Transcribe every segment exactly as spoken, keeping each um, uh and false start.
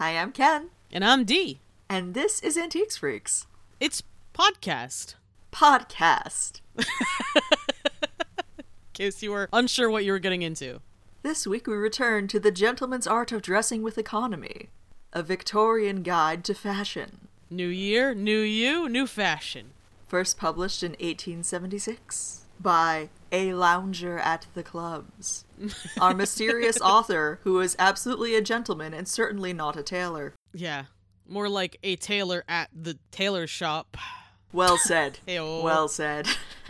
Hi, I'm Ken. And I'm Dee. And this is Antiques Freaks. It's podcast. Podcast. In case you were unsure what you were getting into. This week we return to The Gentleman's Art of Dressing with Economy, a Victorian guide to fashion. New year, new you, new fashion. First published in eighteen seventy-six by A Lounger at the Clubs. Our mysterious author, who is absolutely a gentleman and certainly not a tailor. Yeah, more like a tailor at the tailor shop. Well said. Hey-o. Well said.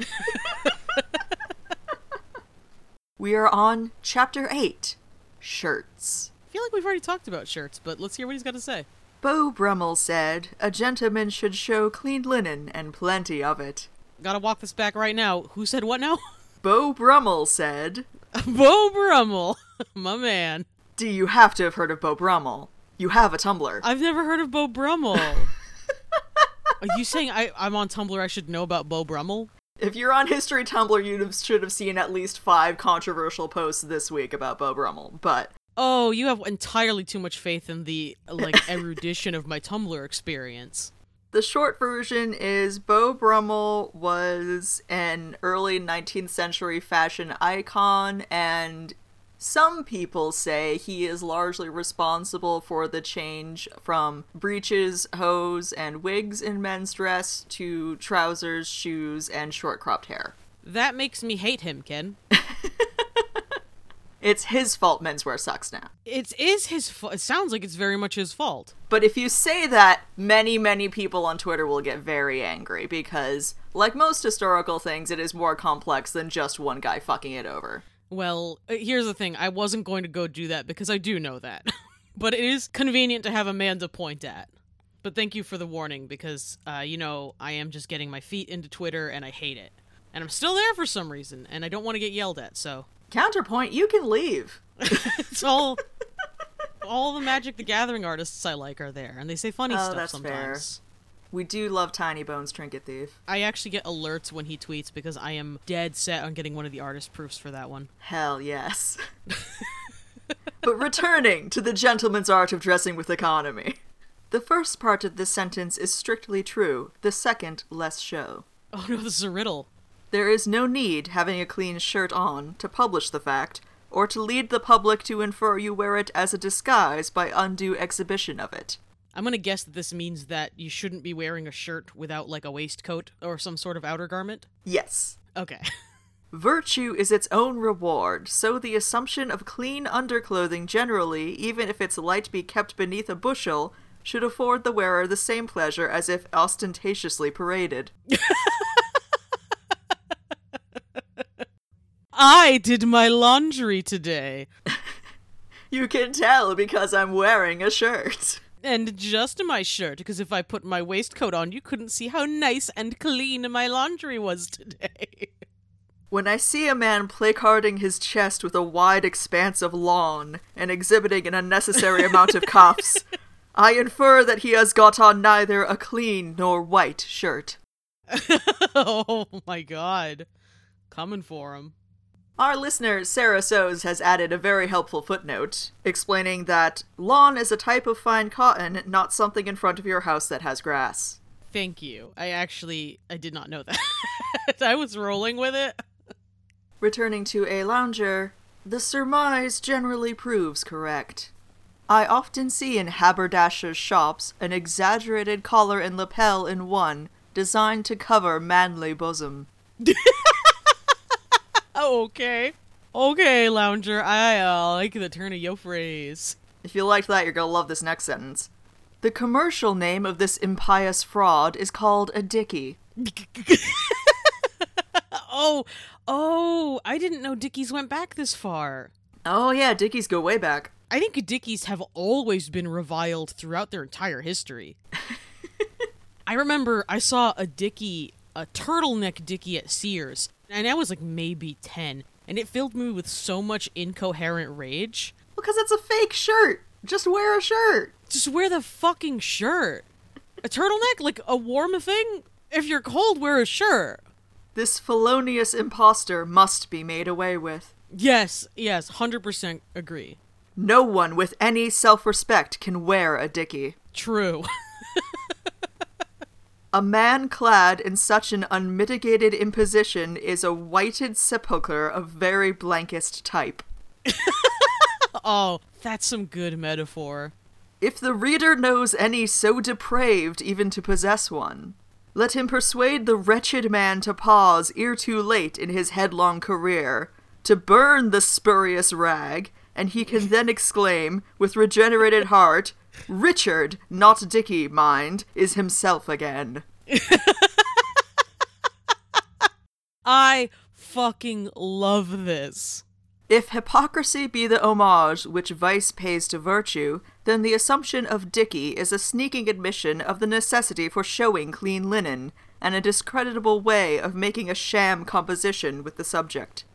We are on Chapter eight, Shirts. I feel like we've already talked about shirts, but let's hear what he's got to say. Beau Brummel said, "A gentleman should show clean linen and plenty of it." Gotta walk this back right now. Who said what now? Beau Brummel said, Beau Brummel. My man. "Do you have to have heard of Beau Brummel? You have a Tumblr." I've never heard of Beau Brummel. Are you saying I, I'm on Tumblr, I should know about Beau Brummel? If you're on History Tumblr, you have, should have seen at least five controversial posts this week about Beau Brummel, but... Oh, you have entirely too much faith in the, like, erudition of my Tumblr experience. The short version is Beau Brummel was an early nineteenth century fashion icon, and some people say he is largely responsible for the change from breeches, hose, and wigs in men's dress to trousers, shoes, and short-cropped hair. That makes me hate him, Ken. It's his fault menswear sucks now. It is his fault. It sounds like it's very much his fault. But if you say that, many, many people on Twitter will get very angry because, like most historical things, it is more complex than just one guy fucking it over. Well, here's the thing. I wasn't going to go do that because I do know that. But it is convenient to have a man to point at. But thank you for the warning because, uh, you know, I am just getting my feet into Twitter and I hate it. And I'm still there for some reason, and I don't want to get yelled at, so... Counterpoint, you can leave. It's all... all the Magic the Gathering artists I like are there, and they say funny oh, stuff that's sometimes. Fair. We do love Tiny Bones Trinket Thief. I actually get alerts when he tweets because I am dead set on getting one of the artist proofs for that one. Hell yes. But returning to The Gentleman's Art of Dressing with Economy. The first part of this sentence is strictly true, the second less show. Oh no, this is a riddle. There is no need, having a clean shirt on, to publish the fact, or to lead the public to infer you wear it as a disguise by undue exhibition of it. I'm gonna guess that this means that you shouldn't be wearing a shirt without, like, a waistcoat or some sort of outer garment? Yes. Okay. Virtue is its own reward, so the assumption of clean underclothing generally, even if its light be kept beneath a bushel, should afford the wearer the same pleasure as if ostentatiously paraded. I did my laundry today. You can tell because I'm wearing a shirt. And just my shirt, because if I put my waistcoat on, you couldn't see how nice and clean my laundry was today. When I see a man placarding his chest with a wide expanse of lawn and exhibiting an unnecessary amount of cuffs, I infer that he has got on neither a clean nor white shirt. Oh my god. Coming for him. Our listener, Sarah Soes, has added a very helpful footnote, explaining that lawn is a type of fine cotton, not something in front of your house that has grass. Thank you. I actually, I did not know that. I was rolling with it. Returning to A Lounger, the surmise generally proves correct. I often see in haberdashers' shops an exaggerated collar and lapel in one, designed to cover manly bosom. Okay. Okay, Lounger. I uh, like the turn of your phrase. If you liked that, you're gonna love this next sentence. The commercial name of this impious fraud is called a dickie. oh, oh, I didn't know Dickies went back this far. Oh yeah, dickies go way back. I think Dickies have always been reviled throughout their entire history. I remember I saw a dickie, a turtleneck dickie at Sears, and I was like maybe ten, and it filled me with so much incoherent rage. Because it's a fake shirt. Just wear a shirt. Just wear the fucking shirt. A turtleneck? Like a warm thing? If you're cold, wear a shirt. This felonious imposter must be made away with. Yes, yes, one hundred percent agree. No one with any self-respect can wear a dickie. True. A man clad in such an unmitigated imposition is a whited sepulchre of very blankest type. Oh, that's some good metaphor. If the reader knows any so depraved even to possess one, let him persuade the wretched man to pause ere too late in his headlong career, to burn the spurious rag, and he can then exclaim, with regenerated heart, Richard, not Dickie, mind, is himself again. I fucking love this. If hypocrisy be the homage which vice pays to virtue, then the assumption of Dickie is a sneaking admission of the necessity for showing clean linen, and a discreditable way of making a sham composition with the subject.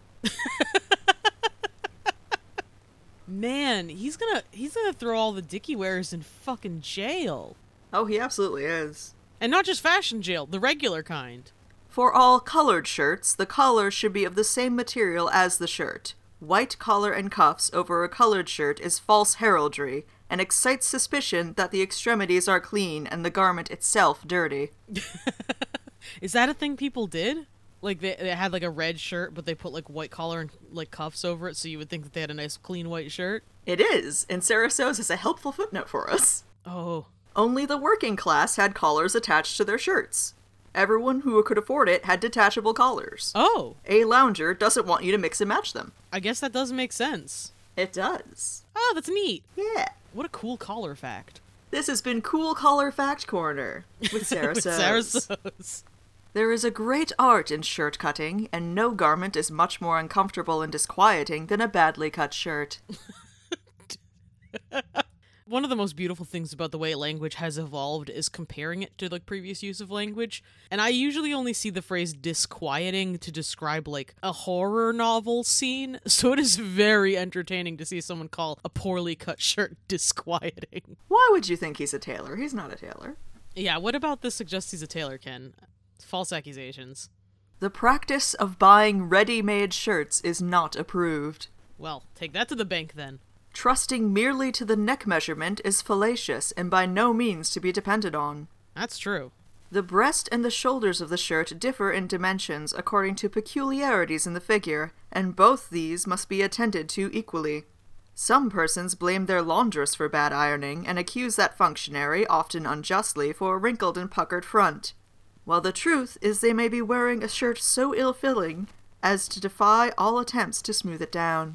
Man, he's gonna he's gonna throw all the Dickie wearers in fucking jail. Oh, he absolutely is. And not just fashion jail, the regular kind. For all colored shirts, the collar should be of the same material as the shirt. White collar and cuffs over a colored shirt is false heraldry, and excites suspicion that the extremities are clean and the garment itself dirty. Is that a thing people did? Like, they, they had, like, a red shirt, but they put, like, white collar and, like, cuffs over it, so you would think that they had a nice, clean white shirt? It is, and Sarah So's has a helpful footnote for us. Oh. Only the working class had collars attached to their shirts. Everyone who could afford it had detachable collars. Oh. A lounger doesn't want you to mix and match them. I guess that does make sense. It does. Oh, that's neat. Yeah. What a cool collar fact. This has been Cool Collar Fact Corner with Sarah With So's. Sarah So's. There is a great art in shirt cutting, and no garment is much more uncomfortable and disquieting than a badly cut shirt. One of the most beautiful things about the way language has evolved is comparing it to like previous use of language. And I usually only see the phrase disquieting to describe like a horror novel scene. So it is very entertaining to see someone call a poorly cut shirt disquieting. Why would you think he's a tailor? He's not a tailor. Yeah, what about this suggests he's a tailor, Ken? False accusations. The practice of buying ready-made shirts is not approved. Well, take that to the bank then. Trusting merely to the neck measurement is fallacious and by no means to be depended on. That's true. The breast and the shoulders of the shirt differ in dimensions according to peculiarities in the figure, and both these must be attended to equally. Some persons blame their laundress for bad ironing and accuse that functionary, often unjustly, for a wrinkled and puckered front, while the truth is they may be wearing a shirt so ill-filling as to defy all attempts to smooth it down.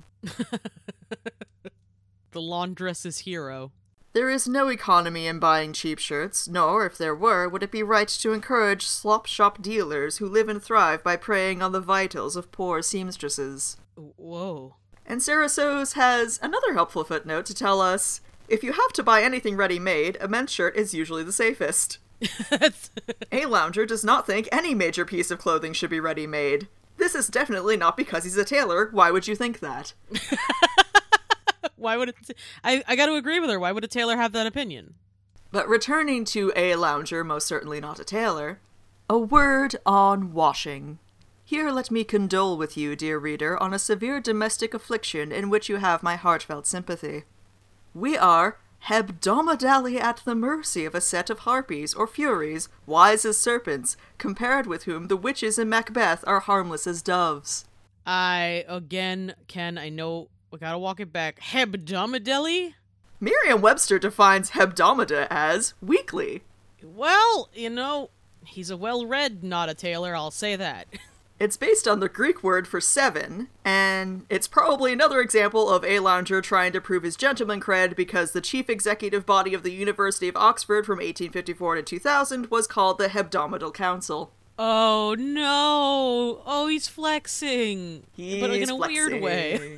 The laundress's hero. There is no economy in buying cheap shirts, nor, if there were, would it be right to encourage slop-shop dealers who live and thrive by preying on the vitals of poor seamstresses. Whoa. And Sarah So's has another helpful footnote to tell us, if you have to buy anything ready-made, a men's shirt is usually the safest. A lounger does not think any major piece of clothing should be ready-made. This is definitely not because he's a tailor. Why would you think that? Why would it... T- I, I gotta agree with her. Why would a tailor have that opinion? But returning to a lounger, most certainly not a tailor, a word on washing. Here let me condole with you, dear reader, on a severe domestic affliction in which you have my heartfelt sympathy. We are hebdomadally at the mercy of a set of harpies or furies, wise as serpents, compared with whom the witches in Macbeth are harmless as doves. I, again, Ken, I know... We gotta walk it back. Hebdomadally? Merriam-Webster defines hebdomada as weekly. Well, you know, he's a well-read, not a tailor, I'll say that. It's based on the Greek word for seven, and it's probably another example of a lounger trying to prove his gentleman cred because the chief executive body of the University of Oxford from eighteen fifty-four to two thousand was called the Hebdomadal Council. Oh no! Oh, he's flexing! He's but like in a flexing. weird way.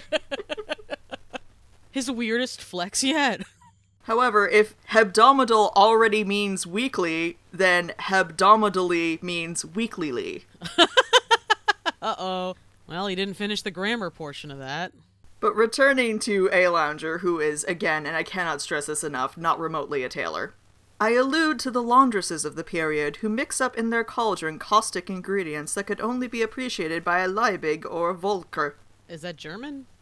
His weirdest flex yet. However, if hebdomadal already means weekly, then hebdomadally means weeklyly. Uh-oh. Well, he didn't finish the grammar portion of that. But returning to a lounger, who is, again, and I cannot stress this enough, not remotely a tailor. I allude to the laundresses of the period who mix up in their cauldron caustic ingredients that could only be appreciated by a Liebig or a Volker. Is that German?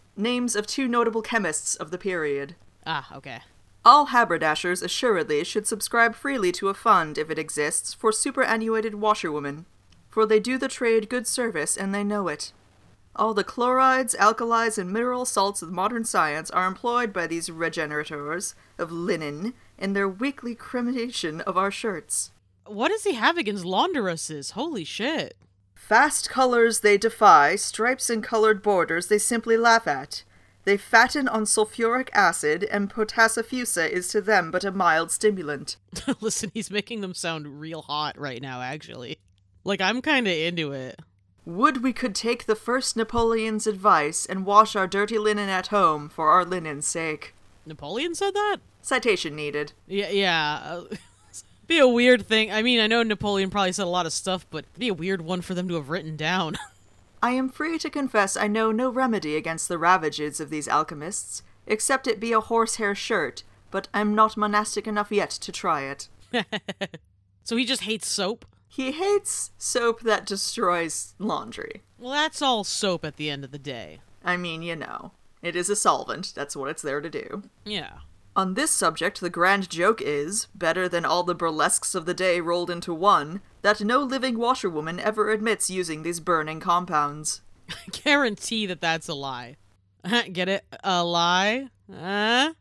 Names of two notable chemists of the period. Ah, okay. All haberdashers assuredly should subscribe freely to a fund, if it exists, for superannuated washerwomen, for they do the trade good service and they know it. All the chlorides, alkalis, and mineral salts of modern science are employed by these regenerators of linen in their weekly cremation of our shirts. What does he have against laundresses? Holy shit. Fast colors they defy, stripes and colored borders they simply laugh at. They fatten on sulfuric acid, and potassafusa is to them but a mild stimulant. Listen, he's making them sound real hot right now, actually. Like, I'm kinda into it. Would we could take the first Napoleon's advice and wash our dirty linen at home for our linen's sake. Napoleon said that? Citation needed. Yeah, yeah. Uh, be a weird thing. I mean, I know Napoleon probably said a lot of stuff, but it'd be a weird one for them to have written down. I am free to confess I know no remedy against the ravages of these alchemists, except it be a horsehair shirt, but I'm not monastic enough yet to try it. So he just hates soap? He hates soap that destroys laundry. Well, that's all soap at the end of the day. I mean, you know, it is a solvent. That's what it's there to do. Yeah. On this subject, the grand joke is, better than all the burlesques of the day rolled into one, that no living washerwoman ever admits using these burning compounds. I guarantee that that's a lie. Get it? A lie? Huh?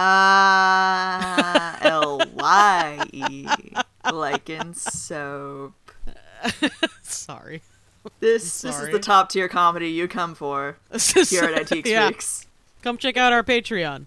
Ha L Y E. Like in soap. Sorry. This Sorry. this is the top tier comedy you come for here at Antiques Yeah. Freaks. Come check out our Patreon.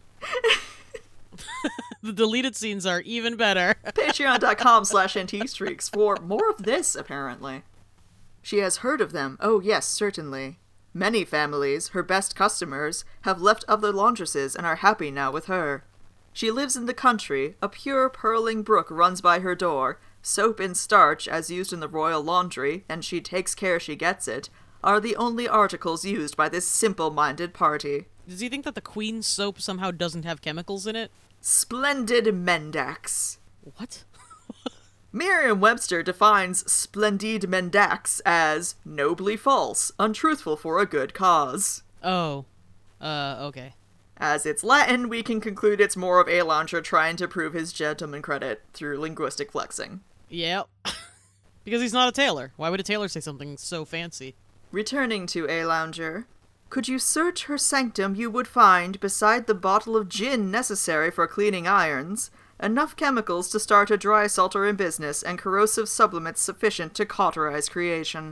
The deleted scenes are even better. Patreon.com slash Antiques Freaks for more of this, apparently. She has heard of them. Oh, yes, certainly. Many families, her best customers, have left other laundresses and are happy now with her. She lives in the country, a pure purling brook runs by her door, soap and starch, as used in the royal laundry, and she takes care she gets it, are the only articles used by this simple-minded party. Does he think that the Queen's soap somehow doesn't have chemicals in it? Splendid Mendax. What? Merriam-Webster defines Splendide Mendax as nobly false, untruthful for a good cause. Oh. Uh, okay. As it's Latin, we can conclude it's more of a lounger trying to prove his gentleman credit through linguistic flexing. Yep. Because he's not a tailor. Why would a tailor say something so fancy? Returning to a lounger, could you search her sanctum, you would find, beside the bottle of gin necessary for cleaning irons, enough chemicals to start a dry salter in business and corrosive sublimate sufficient to cauterize creation.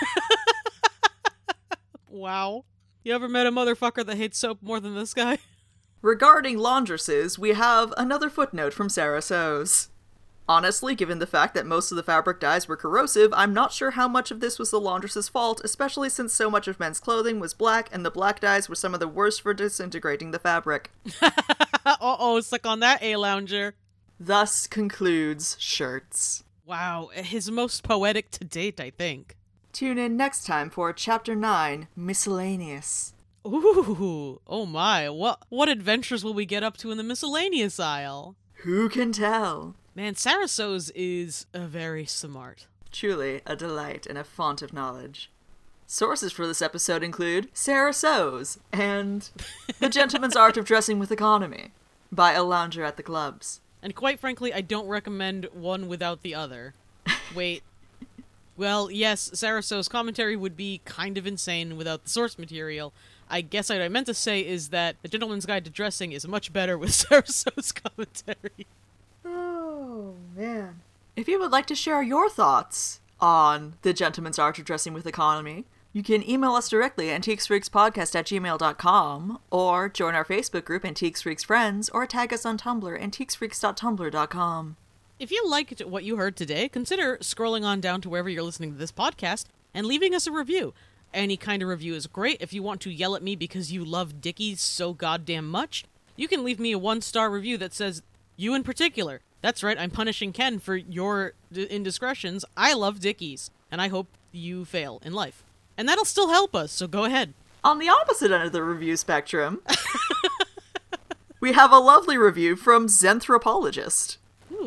Wow. You ever met a motherfucker that hates soap more than this guy? Regarding laundresses, we have another footnote from Sarah Sows. Honestly, given the fact that most of the fabric dyes were corrosive, I'm not sure how much of this was the laundress's fault, especially since so much of men's clothing was black, and the black dyes were some of the worst for disintegrating the fabric. Uh-oh, stuck on that, A-Lounger. Thus concludes Shirts. Wow, his most poetic to date, I think. Tune in next time for Chapter nine, Miscellaneous. Ooh, oh my, what what adventures will we get up to in the miscellaneous aisle? Who can tell? Man, Sarah Sows is uh, very smart. Truly a delight and a font of knowledge. Sources for this episode include Sarah Sows and The Gentleman's Art of Dressing with Economy by A Lounger at the Clubs. And quite frankly, I don't recommend one without the other. Wait. Well, yes, Sarah Sows' commentary would be kind of insane without the source material. I guess what I meant to say is that The Gentleman's Guide to Dressing is much better with Sarah Sows' commentary. Oh, man. If you would like to share your thoughts on The Gentleman's Art of Dressing with Economy, you can email us directly at antiquesfreakspodcast at gmail dot com, or join our Facebook group, Antiques Freaks Friends, or tag us on Tumblr, antiquesfreaks dot tumblr dot com. If you liked what you heard today, consider scrolling on down to wherever you're listening to this podcast and leaving us a review. Any kind of review is great. If you want to yell at me because you love Dickies so goddamn much, you can leave me a one-star review that says, "You in particular." That's right, I'm punishing Ken for your d- indiscretions. I love Dickies, and I hope you fail in life. And that'll still help us, so go ahead. On the opposite end of the review spectrum, we have a lovely review from Zenthropologist. Ooh.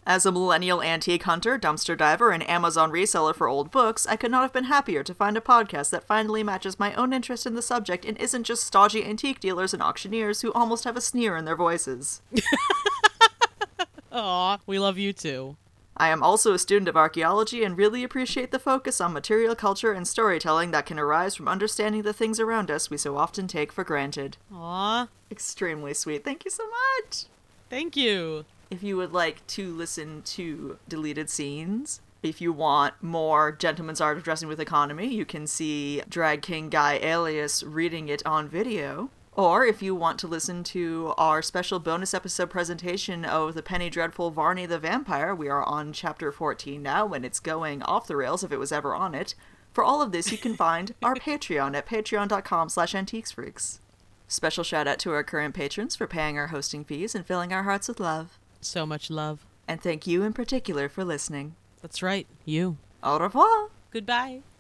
As a millennial antique hunter, dumpster diver, and Amazon reseller for old books, I could not have been happier to find a podcast that finally matches my own interest in the subject and isn't just stodgy antique dealers and auctioneers who almost have a sneer in their voices. Aw, we love you too. I am also a student of archaeology and really appreciate the focus on material culture and storytelling that can arise from understanding the things around us we so often take for granted. Aw, Extremely sweet. Thank you so much! thank you. If you would like to listen to deleted scenes, if you want more Gentleman's Art of Dressing with Economy, you can see Drag King Guy Alias reading it on video. Or if you want to listen to our special bonus episode presentation of the Penny Dreadful Varney the Vampire, we are on chapter fourteen now, and it's going off the rails if it was ever on it. For all of this, you can find our Patreon at patreon.com slash antiquesfreaks. Special shout out to our current patrons for paying our hosting fees and filling our hearts with love. So much love. And thank you in particular for listening. That's right, you. Au revoir! Goodbye.